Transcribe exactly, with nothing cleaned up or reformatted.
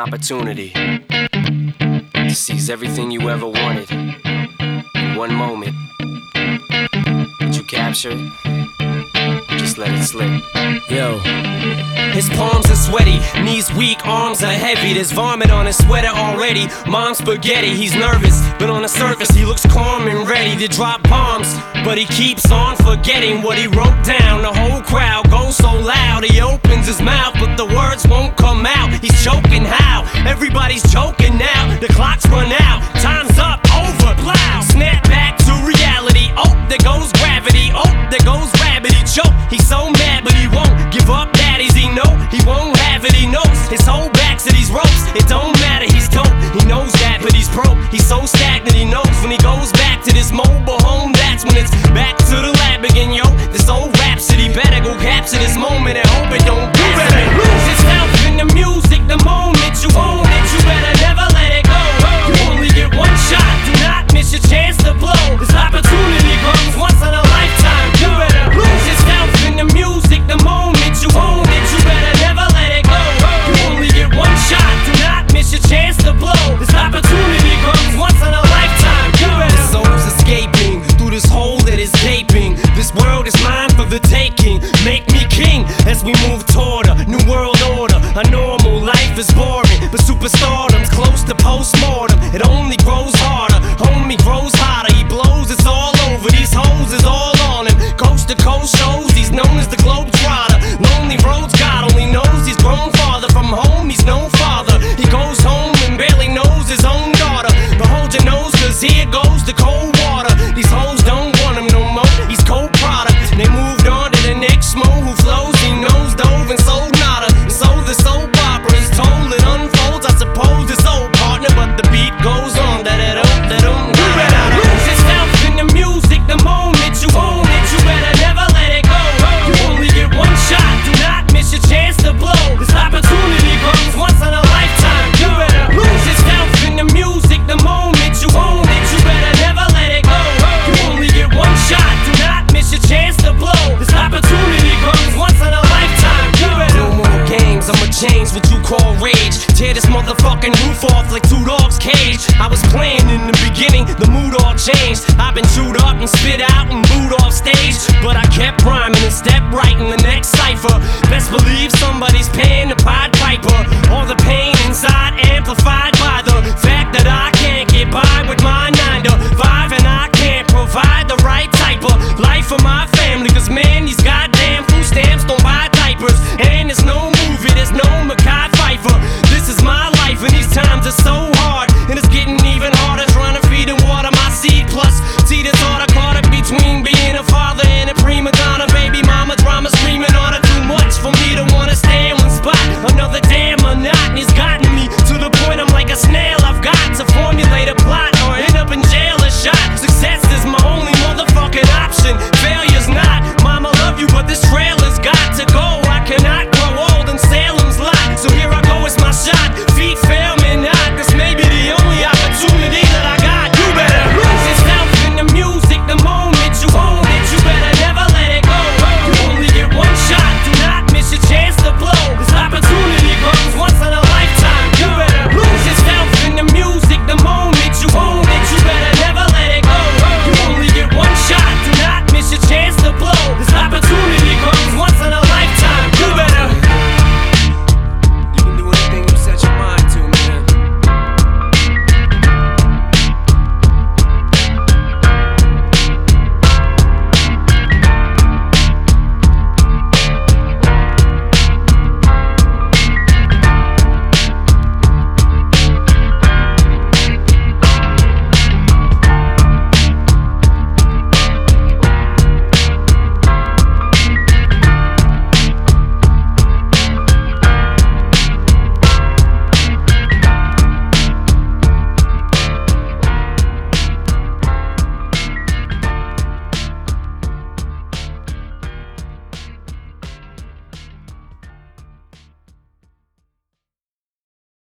opportunity to seize everything you ever wanted in one moment. Did you capture it? Just let it slip. Yo. His palms are sweaty, knees weak, arms are heavy. There's vomit on his sweater already. Mom's spaghetti, he's nervous, but on the surface he looks calm and ready to drop bombs. But he keeps on forgetting what he wrote down. The whole crowd goes so loud, he opens his mouth, but the words won't come out. He's choking how? Everybody's choking now. The clock's run out, time's up, over, plow. Snap back to reality, oh, there goes gravity. Oh, there goes rabbit, he choke. He's so mad, but he won't give up. Daddies, he know he won't have it, he knows his whole back to these ropes. It don't matter, he's dope, he knows that, but he's broke. He's so stagnant, he knows when he goes back to this mobile home, that's when it's back to the lab again, yo. This old rhapsody better go capture this moment and hope it don't you better lose yourself in the music the moment you own it. You better never let it go. You only get one shot, do not miss your chance to blow. This opportunity comes once in a lifetime. You better lose yourself in the music the moment you own it. You better never let it go. You only get one shot, do not miss your chance to blow. This opportunity comes once in a lifetime. You better. The soul's escaping through this hole that is gaping. This world is mine for the taking. Make me king as we move toward a new world order. A normal life is boring, but superstardom's close to postmortem. It only grows harder, homie grows hotter. He blows, it's all over. These hoes is all on him. Coast to coast shows, he's known as the Globetrotter. Lonely roads, God only knows he's grown farther from home. He's no father. He goes home and barely knows his own daughter. But hold your nose, cause here goes the cold water. These hoes don't want him no more. He's cold product. They moved on to the next mo who flows. He knows dove and sold nada. And so the soap opera is told. It unfolds. I suppose it's old partner, but the beat goes on. Da da da da da. You better lose yourself in the music the moment you own it. You better never let it go. You only get one shot. Do not miss your chance to blow. This opportunity comes once in a lifetime. You better lose yourself in the music the moment you own it. You better never let it go. You only get one shot. Do not miss your chance to blow. This opportunity comes once in a lifetime. You better. No more games. I'ma change what you call rage. Tear this motherfucking roof off like two dogs' cage. I was playing in the beginning, the mood all changed. I've been chewed up and spit out and booed off stage, but I kept rhyming and stepped right in the next cipher. Best believe somebody's paying the Pied Piper. All the pain inside amplified by the fact that I